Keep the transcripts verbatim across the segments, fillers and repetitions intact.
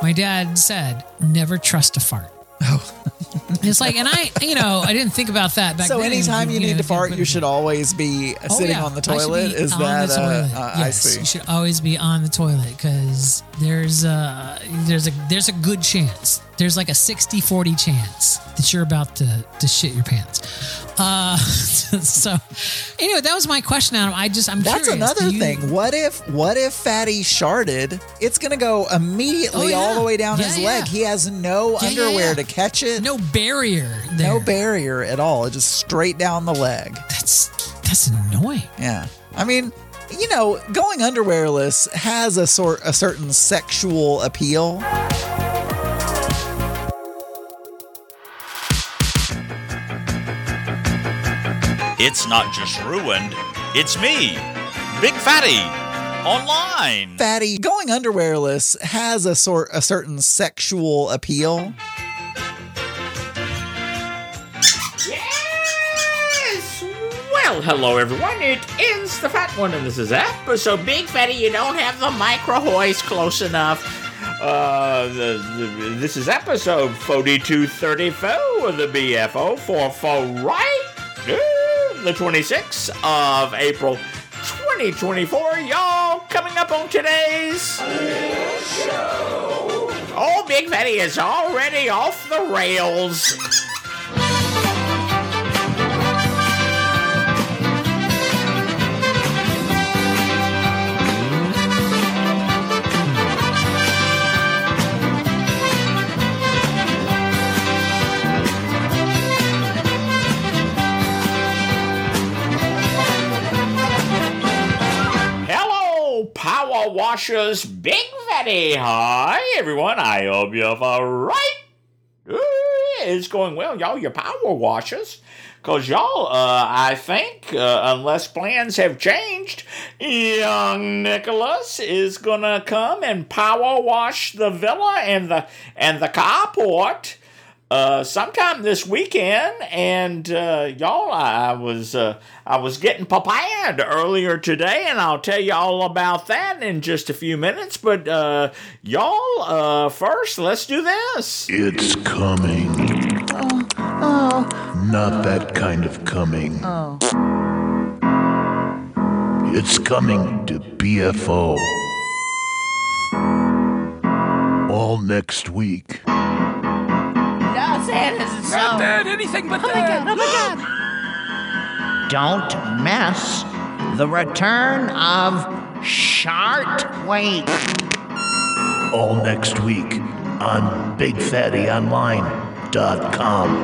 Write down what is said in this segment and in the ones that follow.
my dad said, never trust a fart. Oh. It's like, and I, you know, I didn't think about that back so then. So anytime you, you need know, to fart, you should always be oh, sitting yeah. on the toilet? Is on that, the toilet. Uh, uh, yes, I see. You should always be on the toilet because there's a, there's a, there's a good chance. There's like a sixty forty chance that you're about to, to shit your pants. Uh, so anyway, that was my question, Adam. I just, I'm That's curious. another you, thing. What if, what if Fatty sharted? It's going to go immediately oh, yeah. all the way down yeah, his yeah. leg. He has no yeah, underwear yeah, yeah. to catch it. No barrier there. No barrier at all. It's just straight down the leg. That's, that's annoying. Yeah. I mean, you know, going underwearless has a sort, a certain sexual appeal. It's not just ruined, it's me, Big Fatty, online. Fatty, going underwearless has a sort, a certain sexual appeal. Yes! Well, hello everyone, it is the Fat One and this is episode Big Fatty, you don't have the micro hoist close enough. Uh, the, the, this is episode forty-two thirty-four of the B F O forty-four, right? Uh, the twenty-sixth of April, twenty twenty-four. Y'all, coming up on today's show. Oh, Big Fatty is already off the rails. Power Washers, Big Fatty. Hi, everyone. I hope you're all right. It's going well, y'all. Your Power Washers. Because y'all, uh, I think, uh, unless plans have changed, young Nicholas is going to come and power wash the villa and the, and the carport Uh, sometime this weekend, and uh, y'all, I was uh, I was getting prepared earlier today, and I'll tell you all about that in just a few minutes. But uh, y'all, uh, first, let's do this. It's coming. Oh, oh. Not that kind of coming. Oh. It's coming to B F O. All next week. No, Santa's it's Not so. that, anything but Oh my that. god, oh my god. Don't miss the return of Shartweight. All next week on big fatty online dot com.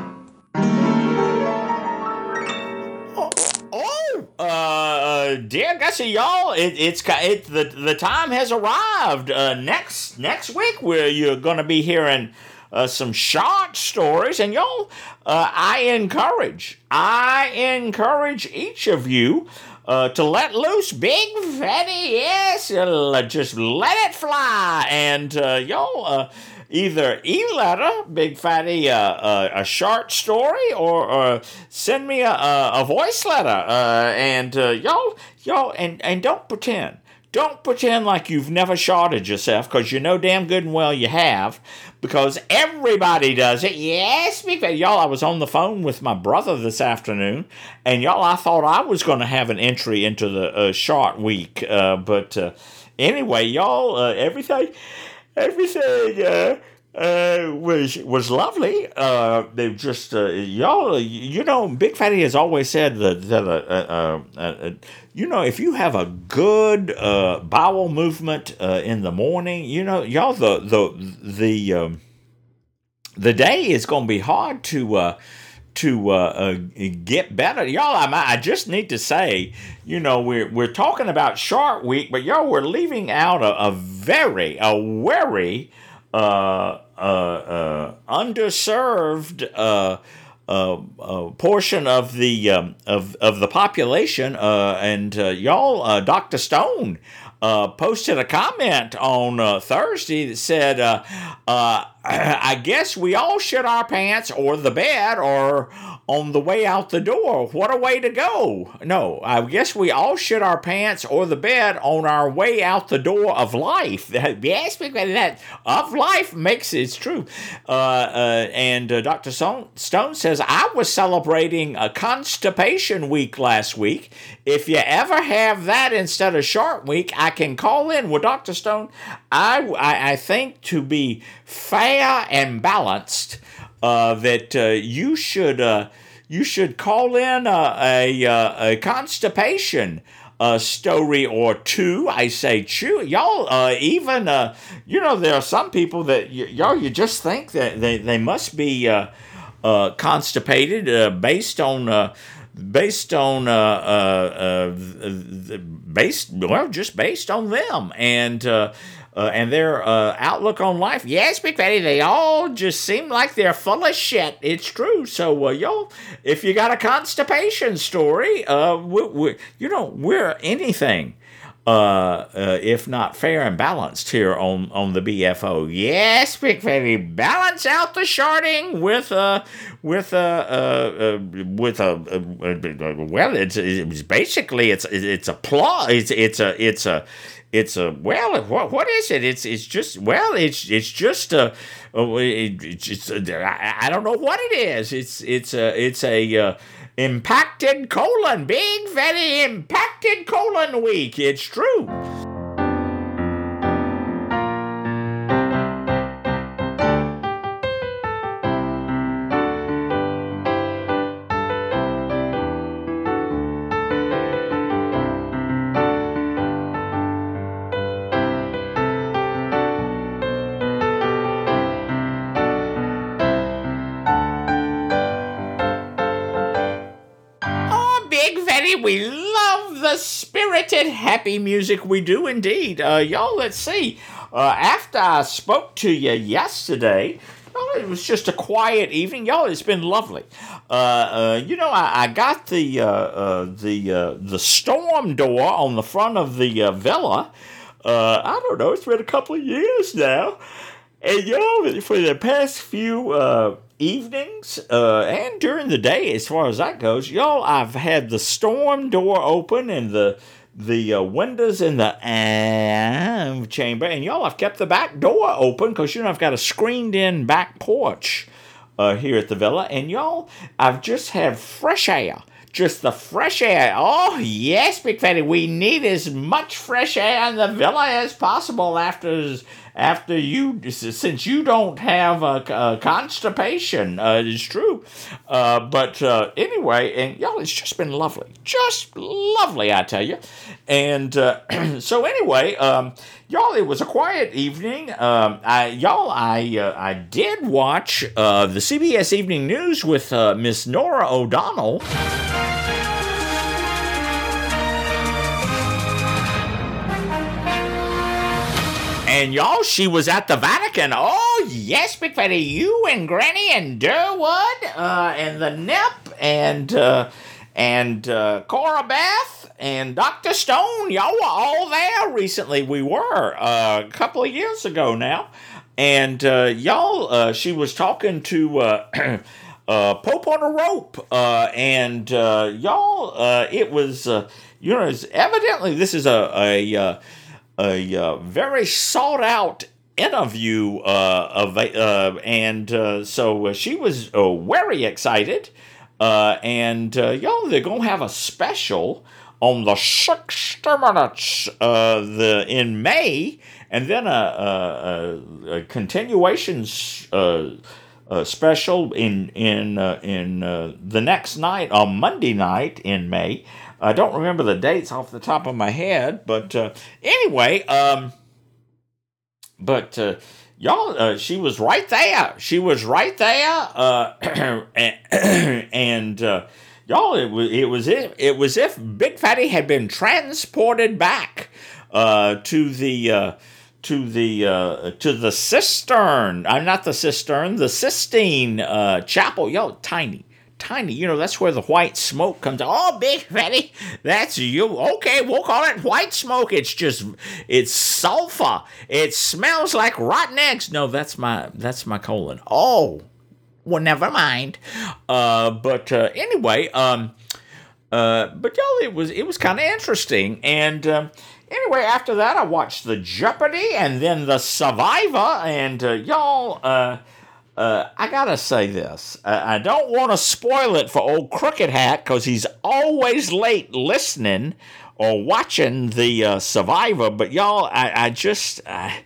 Oh, uh, dear Gussie, y'all, it, it's it, the the time has arrived. Uh, next next week, where you're gonna be hearing uh, some short stories, and y'all, uh, I encourage, I encourage each of you uh, to let loose, big fatty, yes, uh, just let it fly, and uh, y'all. Uh, Either e-letter, Big Fatty, uh, uh, a short story, or, or send me a, a, a voice letter. Uh, and uh, y'all, y'all, and, and don't pretend. Don't pretend like you've never shorted yourself, because you know damn good and well you have, because everybody does it. Yes, Big Fatty. Y'all, I was on the phone with my brother this afternoon, and y'all, I thought I was going to have an entry into the uh, short week. Uh, but uh, anyway, y'all, uh, everything... Everything uh, uh, was was lovely. Uh, they just uh, y'all, you know, Big Fatty has always said that that uh, uh, uh, uh, you know, if you have a good uh, bowel movement uh, in the morning, you know, y'all, the the the um, the day is going to be hard to. Uh, to uh, uh, get better. Y'all, I, I just need to say, you know, we're we're talking about Shark Week, but y'all, we're leaving out a, a very, a very uh, uh, uh, underserved uh, uh, uh, portion of the um, of of the population. Uh, and uh, y'all, uh, Doctor Stone uh, posted a comment on uh, Thursday that said, uh, uh, I guess we all shit our pants or the bed or on the way out the door. What a way to go. No, I guess we all shit our pants or the bed on our way out the door of life. Yes, that of life makes it, it's true. Uh, uh, and uh, Doctor Stone says, I was celebrating a constipation week last week. If you ever have that instead of shark week, I can call in. Well, Doctor Stone, I, I, I think to be fair and balanced, uh, that uh, you should uh, you should call in a a, a constipation uh, story or two. I say, chew, y'all. Uh, even uh, you know, there are some people that y- y'all you just think that they they must be uh, uh, constipated uh, based on. Uh, Based on, uh, uh, uh, based well, just based on them and uh, uh, and their uh, outlook on life. Yes, Big Fatty, they all just seem like they're full of shit. It's true. So, uh, y'all, if you got a constipation story, uh, we, we, you know, we're anything. Uh, uh, if not fair and balanced here on, on the B F O. Yes, Big Fatty, balance out the sharding with a, with a, uh, uh, with a, uh, uh, well, it's, it's basically, it's, it's a plot, it's, it's a, it's a, it's a, well, what, what is it? It's, it's just, well, it's, it's just a, it's just, I, I don't know what it is. It's, it's a, it's a, uh, impacted colon, Big Fatty impacted colon week. It's true. We love the spirited, happy music. We do indeed. Uh, y'all, let's see. Uh, after I spoke to you yesterday, well, it was just a quiet evening. Y'all, it's been lovely. Uh, uh, you know, I, I got the uh, uh, the uh, the storm door on the front of the uh, villa. Uh, I don't know. It's been a couple of years now. And y'all, for the past few uh, evenings uh, and during the day, as far as that goes, y'all, I've had the storm door open and the the uh, windows in the uh, chamber, and y'all, I've kept the back door open because you know I've got a screened-in back porch uh, here at the villa, and y'all, I've just had fresh air. Just the fresh air. Oh, yes, Big Fatty. We need as much fresh air in the villa as possible after after you, since you don't have a, a constipation. Uh, it's true. Uh, but uh, anyway, and y'all, it's just been lovely. Just lovely, I tell you. And uh, so anyway, um, y'all, it was a quiet evening. Um, I, y'all, I uh, I did watch uh, the C B S Evening News with uh, Miss Nora O'Donnell. And y'all, she was at the Vatican. Oh, yes, Big Fatty, you and Granny and Durwood, uh, and the Nip, and, uh, and, uh, Cora Beth, and Doctor Stone. Y'all were all there recently. We were, uh, a couple of years ago now. And, uh, y'all, uh, she was talking to, uh, uh, Pope on a Rope, uh, and, uh, y'all, uh, it was, uh, you know, it's evidently this is a, a, uh, a uh, very sought out interview uh, of uh, and uh, so uh, she was uh, very excited uh, and uh, y'all, they're gonna have a special on the sixty minutes uh, the in May, and then a, a, a, a continuation uh, uh, special in in uh, in uh, the next night on Monday night in May. I don't remember the dates off the top of my head, but uh, anyway, um, but uh, y'all, uh, she was right there. She was right there, uh, and, and uh, y'all, it was it was it, it was if Big Fatty had been transported back uh, to the uh, to the uh, to the cistern. I'm uh, not the cistern, the Sistine uh, Chapel. Y'all, tiny. tiny. You know, that's where the white smoke comes out. Oh, Big Fatty, that's you. Okay, we'll call it white smoke. It's just, it's sulfur. It smells like rotten eggs. No, that's my, that's my colon. Oh, well, never mind. Uh, but uh, anyway, um, uh, but y'all, it was, it was kind of interesting. And uh, anyway, after that, I watched the Jeopardy and then the Survivor. And uh, y'all, uh, Uh, I gotta say this. Uh, I don't want to spoil it for old Crooked Hat because he's always late listening or watching the uh, Survivor. But y'all, I, I just, I,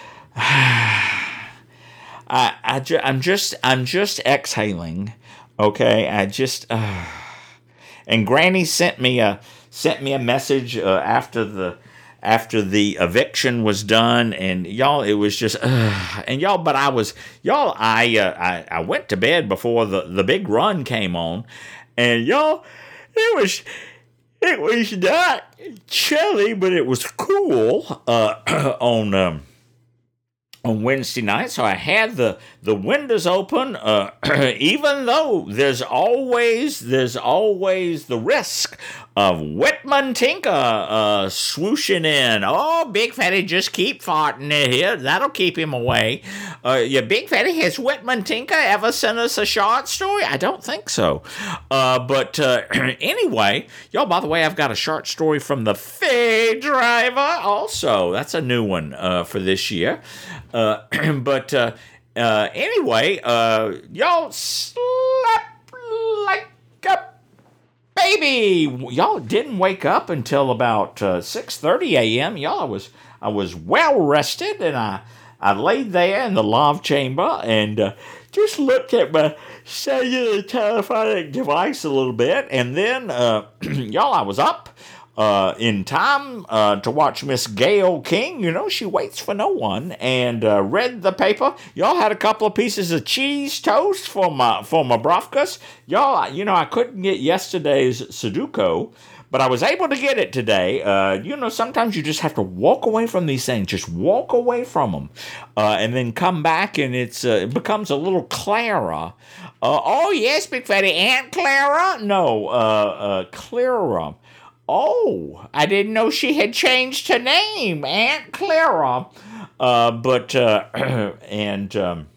I, I ju- I'm just, I'm just exhaling. Okay, I just, uh, and Granny sent me a sent me a message uh, after the. After the eviction was done, and y'all, it was just, uh, and y'all, but I was, y'all, I, uh, I, I went to bed before the, the big run came on, and y'all, it was, it was not chilly, but it was cool, uh, on, um, on Wednesday night, so I had the, the windows open, uh, even though there's always, there's always the risk of Whitman Tinker uh, swooshing in. Oh, Big Fatty, just keep farting it here. That'll keep him away. Uh, yeah, Big Fatty, has Whitman Tinker ever sent us a short story? I don't think so. Uh, but uh, anyway, y'all, by the way, I've got a short story from the Fade Driver also. That's a new one uh, for this year. Uh, but uh, uh, anyway, uh, y'all slept like a baby. Y'all didn't wake up until about uh, six thirty a.m. Y'all, I was I was well rested, and I I laid there in the love chamber and uh, just looked at my cellular telephonic device a little bit, and then uh, y'all, I was up uh, in time uh, to watch Miss Gayle King. You know, she waits for no one, and uh, read the paper. Y'all, had a couple of pieces of cheese toast for my for my brofkas. Y'all, you know, I couldn't get yesterday's Sudoku, but I was able to get it today. Uh, you know, sometimes you just have to walk away from these things. Just walk away from them, uh, and then come back, and it's uh, it becomes a little Clara. Uh, oh yes, Big Fatty, Aunt Clara. No, uh, uh, Clara. Oh, I didn't know she had changed her name, Aunt Clara. Uh, but, uh, and, um,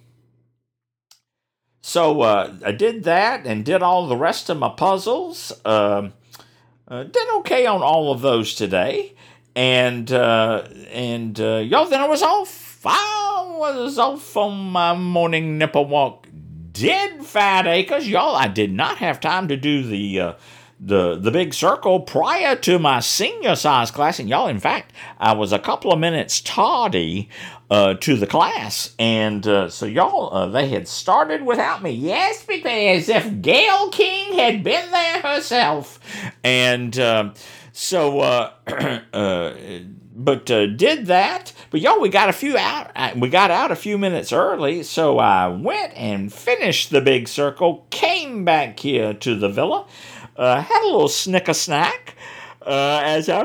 so, uh, I did that and did all the rest of my puzzles. Um, uh, did okay on all of those today. And, uh, and, uh, y'all, then I was off. I was off on my morning nipple walk. Did Fat Acres. Y'all, I did not have time to do the, uh, the the big circle prior to my senior size class. And y'all, in fact, I was a couple of minutes tardy uh, to the class. And uh, so y'all, uh, they had started without me. Yes, because if Gayle King had been there herself. And uh, so, uh, uh, but uh, did that. But y'all, we got a few out. We got out a few minutes early. So I went and finished the big circle, came back here to the villa. Uh, had a little snicker snack uh, as I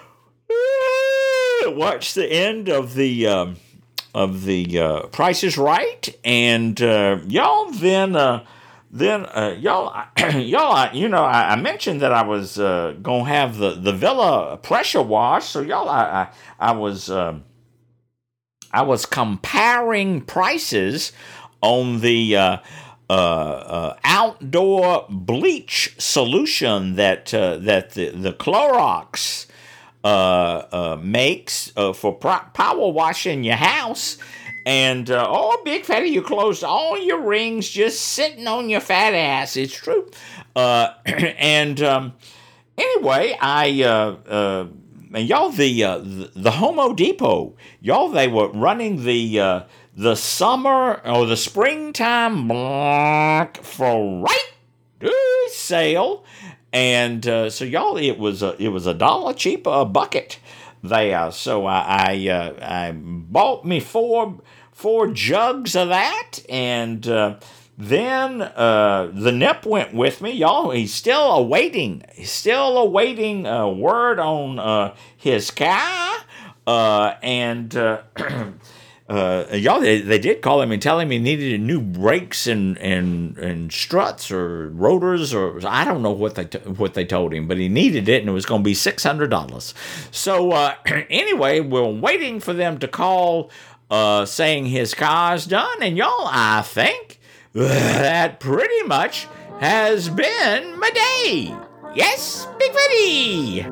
uh, watched the end of the um, of the uh, Price is Right, and uh, y'all then uh, then uh, y'all y'all you know I, I mentioned that I was uh, gonna have the, the villa pressure wash, so y'all I I, I was um, I was comparing prices on the. Uh, Uh, uh, outdoor bleach solution that uh, that the, the Clorox uh, uh, makes uh, for pro- power washing your house. And, uh, oh, Big Fatty, you closed all your rings just sitting on your fat ass. It's true. Uh, and um, anyway, I... Uh, uh, and y'all, the, uh, the the Home Depot, y'all, they were running the... Uh, The summer or the springtime Black Friday sale, and uh, so y'all, it was a, it was a dollar cheaper a bucket there. So I I, uh, I bought me four four jugs of that, and uh, then uh, the Nip went with me. Y'all, he's still awaiting, he's still awaiting a word on uh, his car, uh, and. Uh, uh, y'all, they, they did call him and tell him he needed new brakes and, and, and struts or rotors, or I don't know what they t- what they told him, but he needed it, and it was going to be six hundred dollars. So uh, anyway, we're waiting for them to call, uh, saying his car's done, and y'all, I think that pretty much has been my day. Yes, Big Fatty.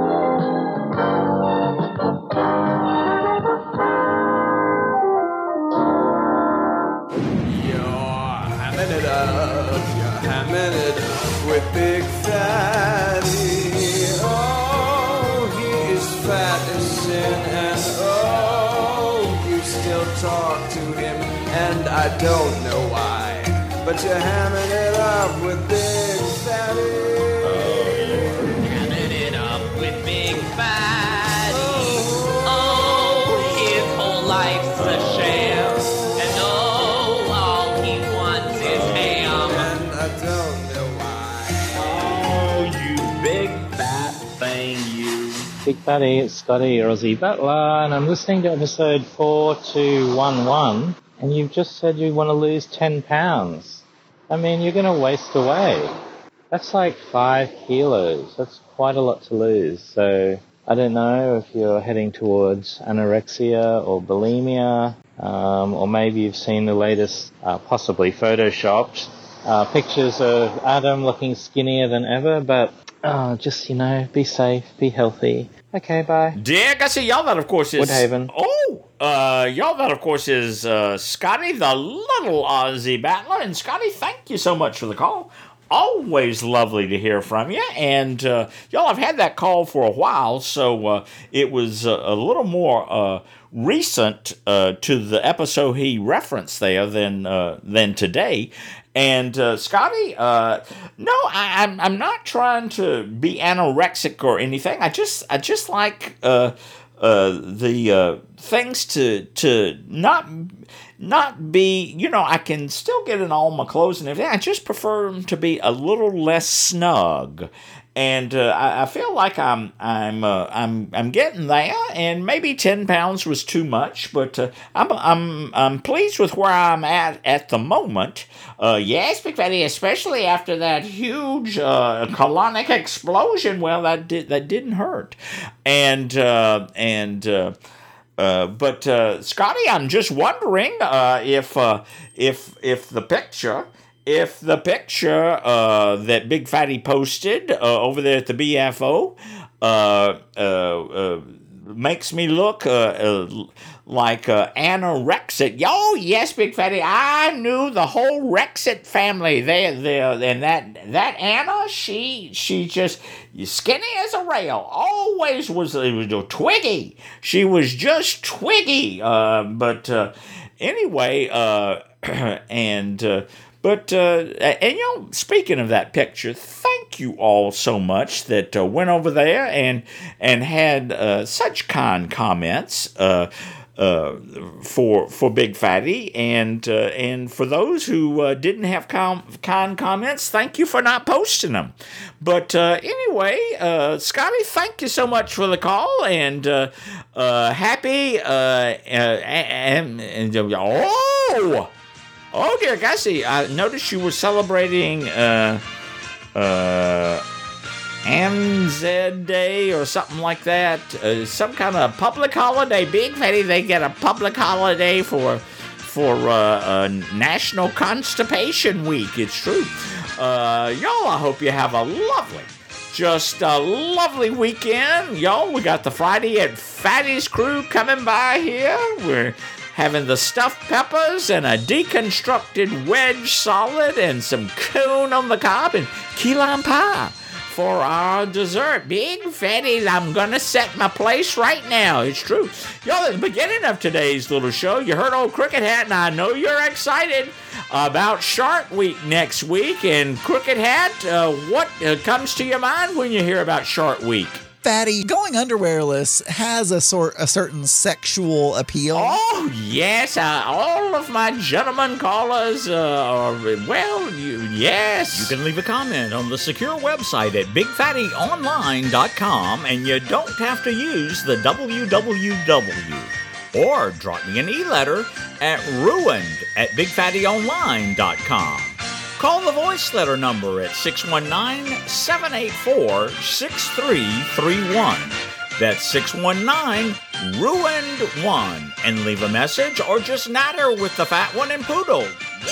Hamming it up, you're hamming it up with Big Fatty. Oh, he is fat as sin, and oh, you still talk to him, and I don't know why, but you're hamming it up with Big Fatty. Hamming it up with Big Fatty. Oh, his whole life's a sham. Big Fatty, it's Scotty, Aussie Butler, and I'm listening to episode four two one one, and you've just said you want to lose ten pounds. I mean, you're going to waste away. That's like five kilos. That's quite a lot to lose. So I don't know if you're heading towards anorexia or bulimia, um, or maybe you've seen the latest, uh, possibly photoshopped, uh, pictures of Adam looking skinnier than ever, but oh, just, you know, be safe, be healthy. Okay, bye. Dick, I see y'all that, of course, is... Woodhaven. Oh, uh, y'all that, of course, is uh, Scotty, the little Aussie battler. And Scotty, thank you so much for the call. Always lovely to hear from you. And uh, y'all have had that call for a while, so uh, it was uh, a little more uh, recent uh, to the episode he referenced there than, uh, than today. And uh, Scotty, uh, no, I, I'm I'm not trying to be anorexic or anything. I just I just like uh, uh, the uh, things to to not not be. You know, I can still get in all my clothes and everything. I just prefer them to be a little less snug. And uh, I, I feel like I'm I'm uh, I'm I'm getting there, and maybe ten pounds was too much, but uh, I'm I'm I'm pleased with where I'm at at the moment. Uh, yes, Big Fatty, especially after that huge uh, colonic explosion. Well, that did that didn't hurt, and uh, and. Uh, Uh, but uh, Scotty, I'm just wondering uh, if uh, if if the picture, if the picture uh, that Big Fatty posted uh, over there at the B F O uh, uh, uh, makes me look uh, uh, like uh, anorexic. Oh, yes, Big Fatty, I knew the whole Rexit family. They, they, and that that Anna, she she just skinny as a rail. Always was, it was a twiggy. She was just twiggy. Uh, but uh, anyway, uh, and. Uh, But, uh, and you know, speaking of that picture, thank you all so much that uh, went over there and and had uh, such kind comments uh, uh, for for Big Fatty. And uh, and for those who uh, didn't have com- kind comments, thank you for not posting them. But uh, anyway, uh, Scotty, thank you so much for the call. And uh, uh, happy, uh, uh, and, and, and oh! Oh, dear Gussie, I noticed you were celebrating uh, uh, A N Z Day or something like that. Uh, some kind of public holiday. Big Fatty, they get a public holiday for for uh, uh, National Constipation Week. It's true. Uh, y'all, I hope you have a lovely, just a lovely weekend. Y'all, we got the Friday at Fatty's crew coming by here. We're having the stuffed peppers and a deconstructed wedge solid and some coon on the cob and key lime pie for our dessert. Big Fatty, I'm gonna set my place right now. It's true. Y'all, at the beginning of today's little show, you heard old Crooked Hat, and I know you're excited about Shark Week next week. And Crooked Hat, uh, what uh, comes to your mind when you hear about Shark Week? Fatty, going underwearless has a sort a certain sexual appeal. Oh, yes. Uh, all of my gentlemen callers uh, are, well, you, yes. You can leave a comment on the secure website at big fatty online dot com, and you don't have to use the W W W. Or drop me an e-letter at ruined at big fatty online dot com. Call the voice letter number at six one nine, seven eight four, six three three one. That's six one nine, ruined one. And leave a message or just natter with the fat one and Poodle.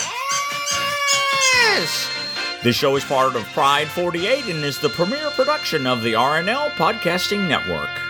Yes! This show is part of Pride forty-eight and is the premier production of the R N L Podcasting Network.